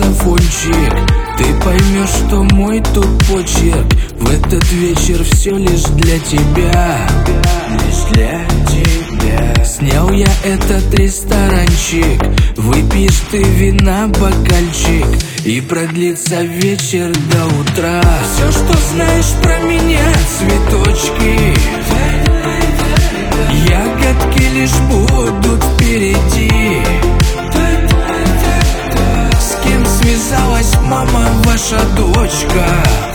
саксофончик. Ты поймешь, что мой тут почерк в этот вечер все лишь для тебя. Лишь для тебя. Снял я этот ресторанчик, выпьешь ты вина бокальчик, и продлится вечер до утра. Все, что знаешь про меня, цветочки, ягодки лишь будут впереди. С кем связалась мама, ваша дочка?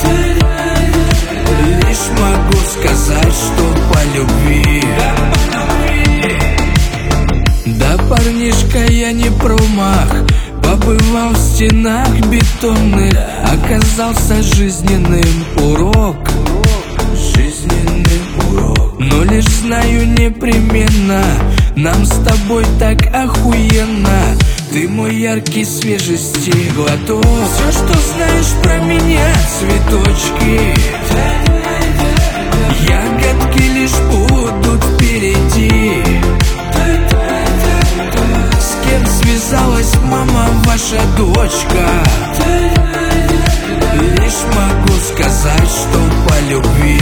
Лишь могу сказать, что по любви. Да, парнишка, я не промах. Побывал в стенах бетонных, оказался жизненным урок. Но лишь знаю непременно, нам с тобой так охуенно. Ты мой яркий свежести глоток. Все, что знаешь про меня, цветочки, ягодки лишь будут впереди. С кем связалась мама, ваша дочка? Лишь могу сказать, что по любви.